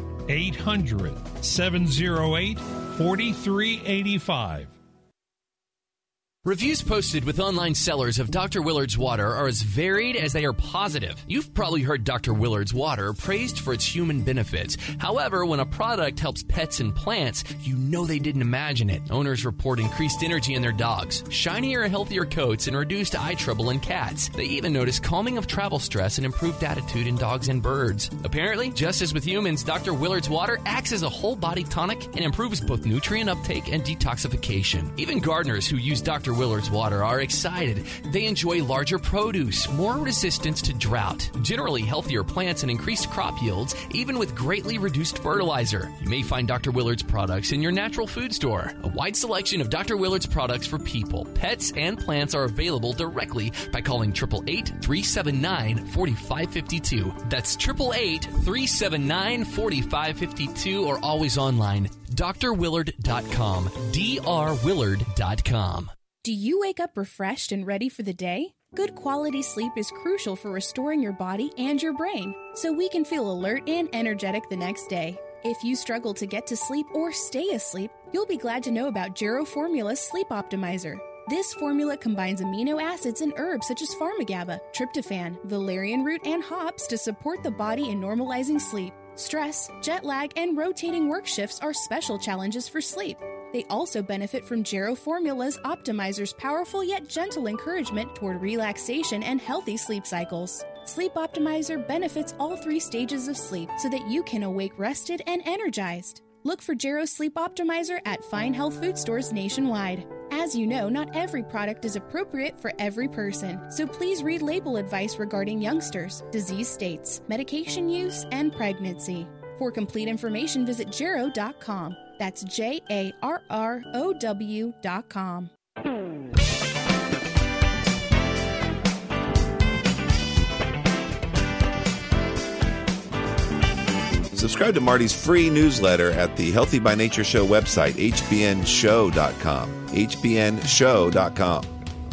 S8: 800-708-4385.
S9: Reviews posted with online sellers of Dr. Willard's water are as varied as they are positive. You've probably heard Dr. Willard's water praised for its human benefits. However, when a product helps pets and plants, you know they didn't imagine it. Owners report increased energy in their dogs, shinier and healthier coats, and reduced eye trouble in cats. They even notice calming of travel stress and improved attitude in dogs and birds. Apparently, just as with humans, Dr. Willard's water acts as a whole body tonic and improves both nutrient uptake and detoxification. Even gardeners who use Dr. Willard's water are excited. They enjoy larger produce, more resistance to drought, generally healthier plants, and increased crop yields, even with greatly reduced fertilizer. You may find Dr. Willard's products in your natural food store. A wide selection of Dr. Willard's products for people, pets, and plants are available directly by calling 888-379-4552. That's 888-379-4552 or always online, drwillard.com, drwillard.com.
S10: Do you wake up refreshed and ready for the day? Good quality sleep is crucial for restoring your body and your brain, so we can feel alert and energetic the next day. If you struggle to get to sleep or stay asleep, you'll be glad to know about Gero Formula's Sleep Optimizer. This formula combines amino acids and herbs such as pharmagaba, tryptophan, valerian root, and hops to support the body in normalizing sleep. Stress, jet lag, and rotating work shifts are special challenges for sleep. They also benefit from Gero Formula's Optimizer's powerful yet gentle encouragement toward relaxation and healthy sleep cycles. Sleep Optimizer benefits all 3 stages of sleep so that you can awake rested and energized. Look for Jarrow Sleep Optimizer at fine health food stores nationwide. As you know, not every product is appropriate for every person, so please read label advice regarding youngsters, disease states, medication use, and pregnancy. For complete information, visit Jarrow.com. That's JARROW.com.
S1: Subscribe to Marty's free newsletter at the Healthy by Nature Show website, hbnshow.com. hbnshow.com.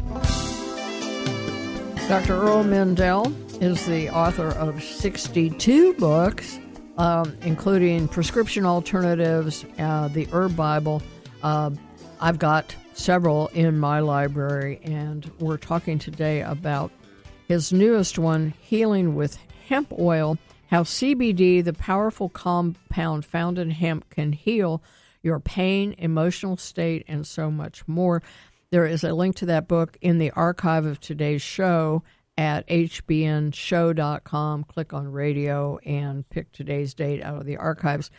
S2: Dr. Earl Mindell is the author of 62 books, including Prescription Alternatives, the Herb Bible. I've got several in my library, and we're talking today about his newest one, Healing with Hemp Oil, how CBD, the powerful compound found in hemp, can heal your pain, emotional state, and so much more. There is a link to that book in the archive of today's show at hbnshow.com. Click on radio and pick today's date out of the archives.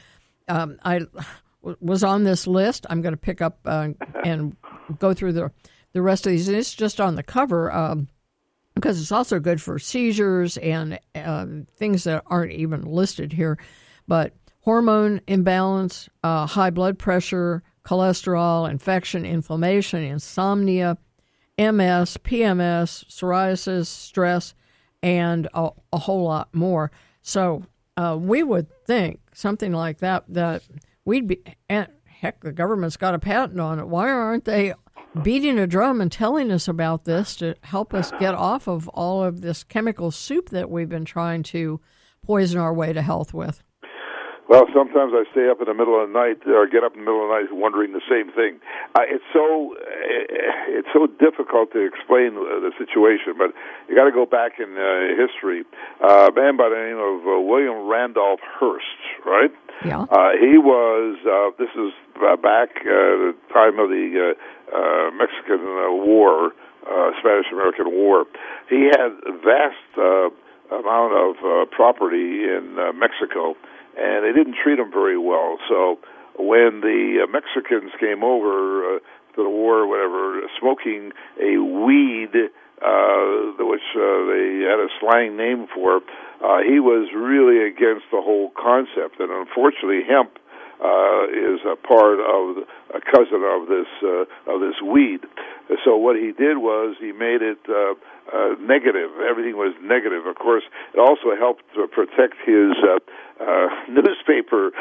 S2: I was on this list. I'm going to pick up and go through the rest of these. It's just on the cover because it's also good for seizures and things that aren't even listed here. But hormone imbalance, high blood pressure, cholesterol, infection, inflammation, insomnia, MS, PMS, psoriasis, stress, and a whole lot more. So we would think something like that we'd be, heck, the government's got a patent on it. Why aren't they beating a drum and telling us about this to help us get off of all of this chemical soup that we've been trying to poison our way to health with?
S7: Well, sometimes I stay up in the middle of the night or get up in the middle of the night wondering the same thing. It's so difficult to explain the situation, but you got to go back in history. A man by the name of William Randolph Hearst, right?
S2: Yeah.
S7: He was, this is back the time of the Mexican War, Spanish-American War. He had a vast amount of property in Mexico, and they didn't treat him very well. So when the Mexicans came over to the war or whatever, smoking a weed, which they had a slang name for, he was really against the whole concept. And unfortunately, hemp is a part of a cousin of this weed. So what he did was he made it negative. Everything was negative. Of course, it also helped to protect his newspaper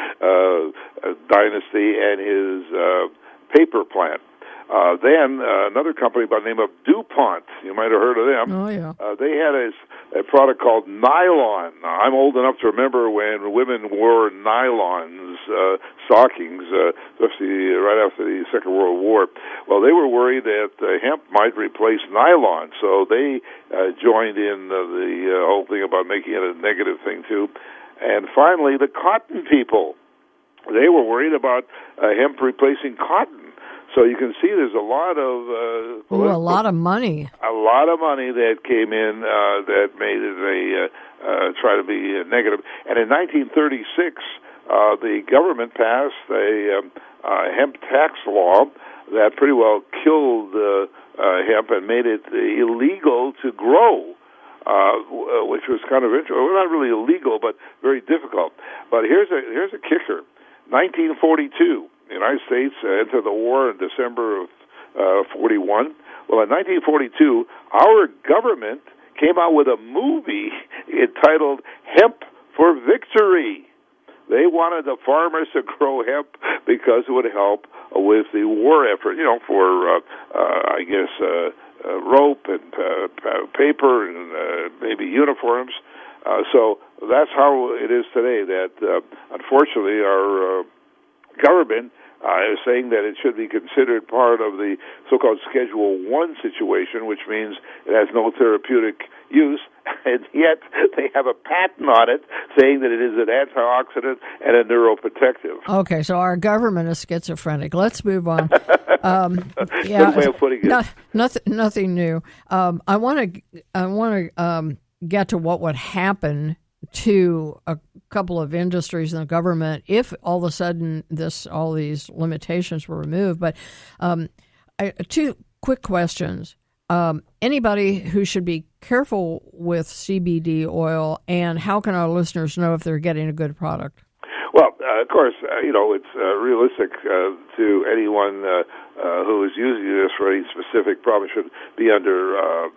S7: dynasty and his paper plant. Then another company by the name of DuPont, you might have heard of them.
S2: Oh, yeah.
S7: They had a product called nylon. Now, I'm old enough to remember when women wore nylons, stockings, especially right after the Second World War. Well, they were worried that hemp might replace nylon, so they joined in the whole thing about making it a negative thing, too. And finally, the cotton people. They were worried about hemp replacing cotton. So you can see there's a lot of
S2: a lot of money.
S7: A lot of money that came in that made it try to be negative. And in 1936, the government passed a hemp tax law that pretty well killed hemp and made it illegal to grow, which was kind of interesting. Well, not really illegal, but very difficult. But here's a kicker: 1942. The United States entered the war in December of 41. Well, in 1942, our government came out with a movie entitled Hemp for Victory. They wanted the farmers to grow hemp because it would help with the war effort, for, rope and paper and maybe uniforms. So that's how it is today, that unfortunately our government is saying that it should be considered part of the so-called Schedule 1 situation, which means it has no therapeutic use, and yet they have a patent on it saying that it is an antioxidant and a neuroprotective.
S2: Okay, so our government is schizophrenic. Let's move on.
S7: Good way of putting it.
S2: Nothing new. I want to get to what would happen to a couple of industries in the government if all of a sudden all these limitations were removed. But two quick questions. Anybody who should be careful with CBD oil, and how can our listeners know if they're getting a good product?
S7: Well, of course, it's realistic to anyone who is using this for any specific problem should be under,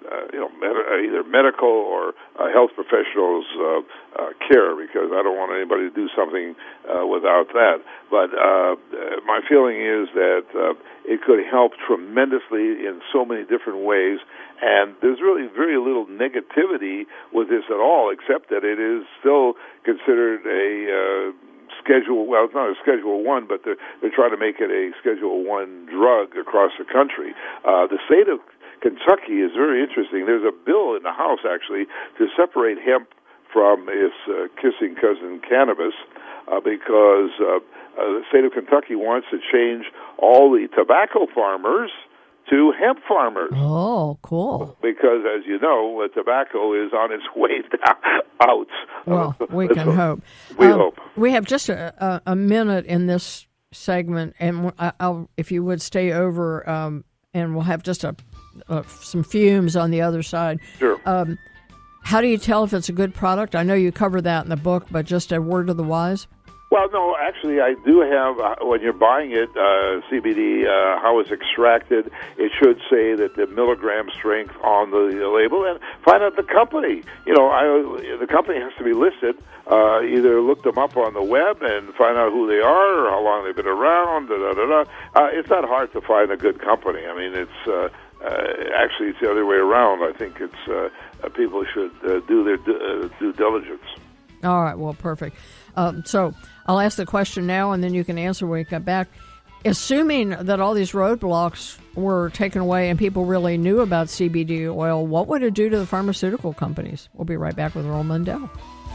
S7: either medical or health professionals' care, because I don't want anybody to do something without that. But my feeling is that it could help tremendously in so many different ways, and there's really very little negativity with this at all, except that it is still considered a it's not a Schedule 1, but they're trying to make it a Schedule 1 drug across the country. The state of Kentucky is very interesting. There's a bill in the House, actually, to separate hemp from its kissing cousin cannabis, because the state of Kentucky wants to change all the tobacco farmers to hemp farmers.
S2: Oh, cool.
S7: Because, as you know, tobacco is on its way out.
S2: Well, we can hope.
S7: We hope.
S2: We have just a minute in this segment, and if you would stay over, and we'll have just some fumes on the other side.
S7: Sure.
S2: How do you tell if it's a good product? I know you cover that in the book, but just a word to the wise.
S7: Well, no, actually, I do have, when you're buying it, CBD, how it's extracted, it should say that the milligram strength on the label, and find out the company. The company has to be listed. Either look them up on the web and find out who they are or how long they've been around. It's not hard to find a good company. I mean, it's actually it's the other way around. I think it's people should do their due diligence.
S2: All right, well, perfect. So I'll ask the question now, and then you can answer when we come back. Assuming that all these roadblocks were taken away and people really knew about CBD oil, what would it do to the pharmaceutical companies? We'll be right back with Earl Mundell.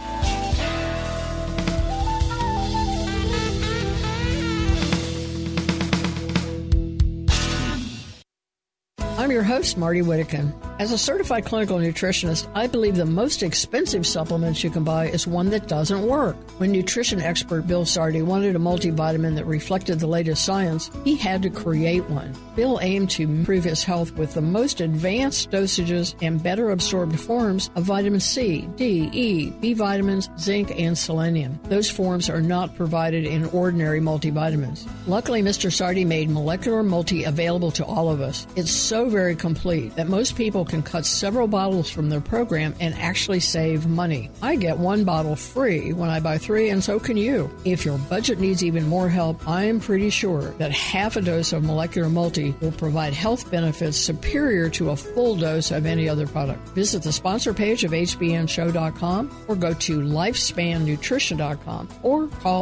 S2: I'm your host, Marty Whittakin. As a certified clinical nutritionist, I believe the most expensive supplements you can buy is one that doesn't work. When nutrition expert Bill Sardi wanted a multivitamin that reflected the latest science, he had to create one. Bill aimed to improve his health with the most advanced dosages and better absorbed forms of vitamin C, D, E, B vitamins, zinc, and selenium. Those forms are not provided in ordinary multivitamins. Luckily, Mr. Sardi made Molecular Multi available to all of us. It's so very complete that most people can cut several bottles from their program and actually save money. I get one bottle free when I buy 3, and so can you. If your budget needs even more help, I am pretty sure that half a dose of Molecular Multi will provide health benefits superior to a full dose of any other product. Visit the sponsor page of hbnshow.com or go to lifespannutrition.com or call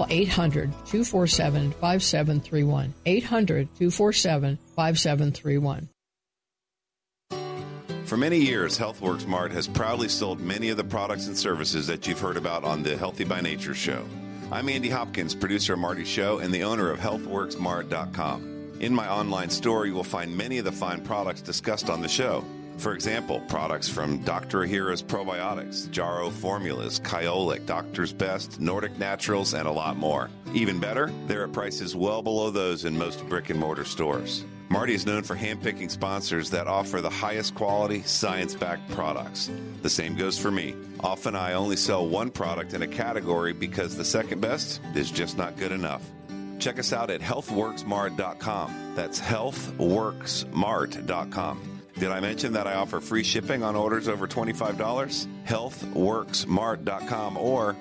S2: 800-247-5731. 800-247-5731.
S1: For many years, HealthWorks Mart has proudly sold many of the products and services that you've heard about on the Healthy by Nature show. I'm Andy Hopkins, producer of Marty's Show and the owner of HealthWorksMart.com. In my online store, you will find many of the fine products discussed on the show. For example, products from Dr. Ohhira's Probiotics, Jarrow Formulas, Kyolic, Doctor's Best, Nordic Naturals, and a lot more. Even better, they're at prices well below those in most brick-and-mortar stores. Marty is known for handpicking sponsors that offer the highest quality, science-backed products. The same goes for me. Often I only sell one product in a category because the second best is just not good enough. Check us out at healthworksmart.com. That's healthworksmart.com. Did I mention that I offer free shipping on orders over $25? healthworksmart.com or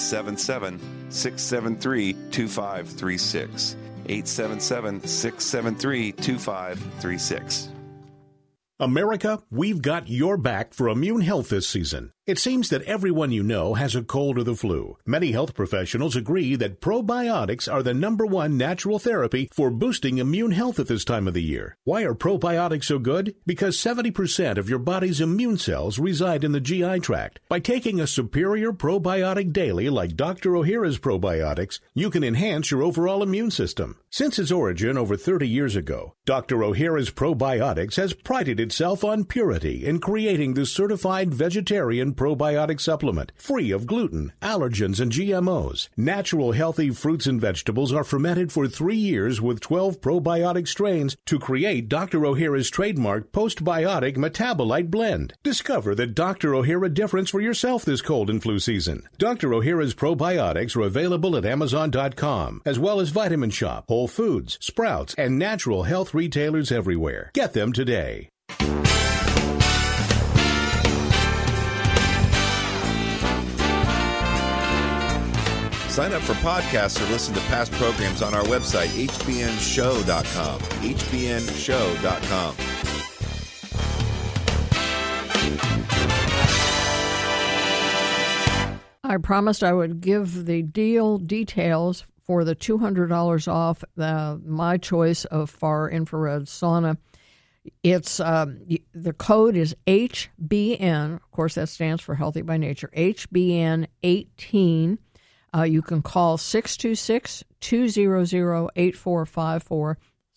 S1: 877-673-2536. 877-673-2536.
S3: America, we've got your back for immune health this season. It seems that everyone you know has a cold or the flu. Many health professionals agree that probiotics are the #1 natural therapy for boosting immune health at this time of the year. Why are probiotics so good? Because 70% of your body's immune cells reside in the GI tract. By taking a superior probiotic daily like Dr. Ohhira's Probiotics, you can enhance your overall immune system. Since its origin over 30 years ago, Dr. Ohhira's Probiotics has prided itself on purity in creating the certified vegetarian 1 probiotic supplement, free of gluten, allergens, and GMOs. Natural healthy fruits and vegetables are fermented for 3 years with 12 probiotic strains to create Dr. Ohhira's trademark postbiotic metabolite blend. Discover the Dr. Ohhira difference for yourself this cold and flu season. Dr. Ohhira's probiotics are available at Amazon.com, as well as Vitamin Shop, Whole Foods, Sprouts, and natural health retailers everywhere. Get them today.
S1: Sign up for podcasts or listen to past programs on our website, hbnshow.com. hbnshow.com.
S2: I promised I would give the deal details for the $200 off my choice of far infrared sauna. It's the code is HBN. Of course, that stands for Healthy by Nature. HBN 18. You can call 626-200-8454,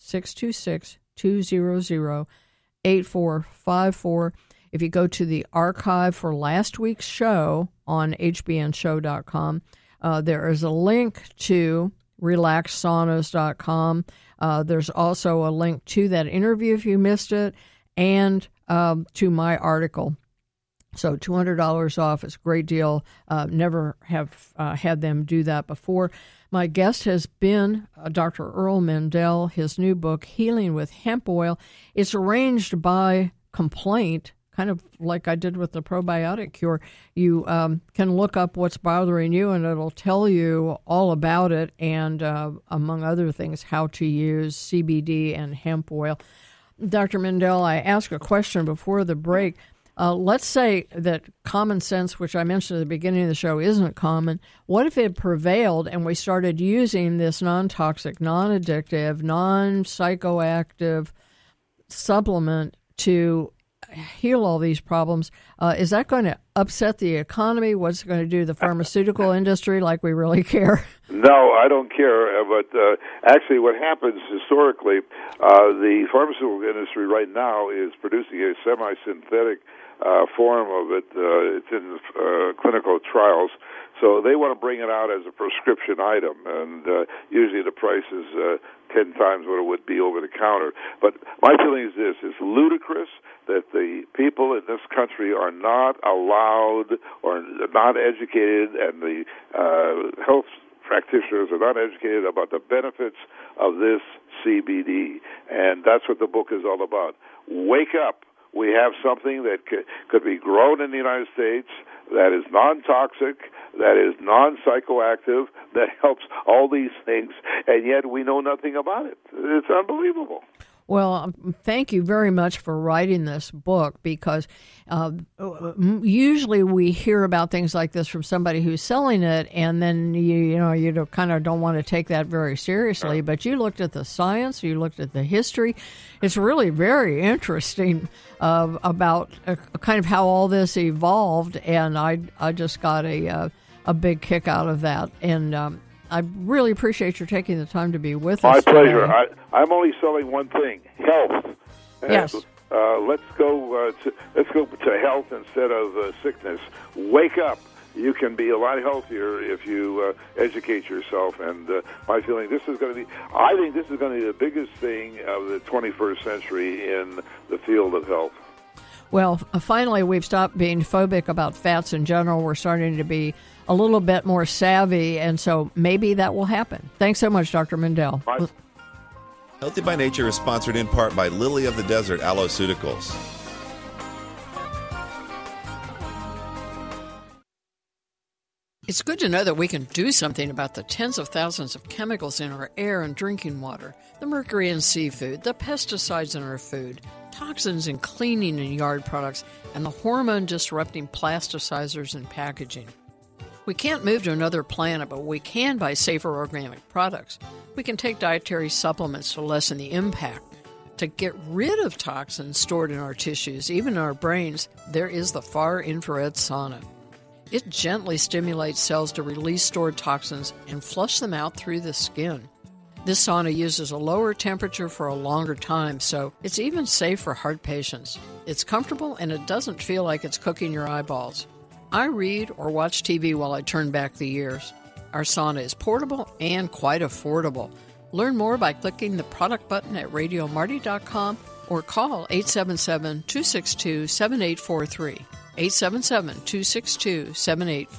S2: 626-200-8454. If you go to the archive for last week's show on hbnshow.com, there is a link to relaxsaunas.com. There's also a link to that interview if you missed it, and to my article. So $200 off is a great deal. Never have had them do that before. My guest has been Dr. Earl Mindell. His new book, Healing with Hemp Oil, it's arranged by complaint, kind of like I did with the probiotic cure. You can look up what's bothering you, and it'll tell you all about it, and among other things, how to use CBD and hemp oil. Dr. Mindell, I asked a question before the break. Let's say that common sense, which I mentioned at the beginning of the show, isn't common. What if it prevailed and we started using this non-toxic, non-addictive, non-psychoactive supplement to heal all these problems? Is that going to upset the economy? What's it going to do to the pharmaceutical industry, like we really care?
S7: No, I don't care. But actually what happens historically, the pharmaceutical industry right now is producing a semi-synthetic form of it. It's in clinical trials. So they want to bring it out as a prescription item, and usually the price is 10 times what it would be over the counter. But my feeling is this: it's ludicrous that the people in this country are not allowed or not educated, and the health practitioners are not educated about the benefits of this CBD. And that's what the book is all about. Wake up. We have something that could be grown in the United States that is non-toxic, that is non-psychoactive, that helps all these things, and yet we know nothing about it. It's unbelievable.
S2: Well, thank you very much for writing this book, because usually we hear about things like this from somebody who's selling it, and then you kind of don't want to take that very seriously. But you looked at the science, you looked at the history. It's really very interesting about kind of how all this evolved, and I just got a big kick out of that. And I really appreciate your taking the time to be with us.
S7: My pleasure. I'm only selling one thing: health.
S2: Yes.
S7: Let's go to health instead of sickness. Wake up. You can be a lot healthier if you educate yourself. And my feeling, I think this is going to be the biggest thing of the 21st century in the field of health.
S2: Well, finally, we've stopped being phobic about fats in general. We're starting to be a little bit more savvy, and so maybe that will happen. Thanks so much, Dr. Mindell.
S7: Bye.
S1: Healthy by Nature is sponsored in part by Lily of the Desert Alloceuticals.
S2: It's good to know that we can do something about the tens of thousands of chemicals in our air and drinking water, the mercury in seafood, the pesticides in our food, toxins in cleaning and yard products, and the hormone-disrupting plasticizers in packaging. We can't move to another planet, but we can buy safer organic products. We can take dietary supplements to lessen the impact. To get rid of toxins stored in our tissues, even in our brains, there is the far infrared sauna. It gently stimulates cells to release stored toxins and flush them out through the skin. This sauna uses a lower temperature for a longer time, so it's even safe for heart patients. It's comfortable and it doesn't feel like it's cooking your eyeballs. I read or watch TV while I turn back the years. Our sauna is portable and quite affordable. Learn more by clicking the product button at radiomarty.com or call 877-262-7843. 877-262-7843.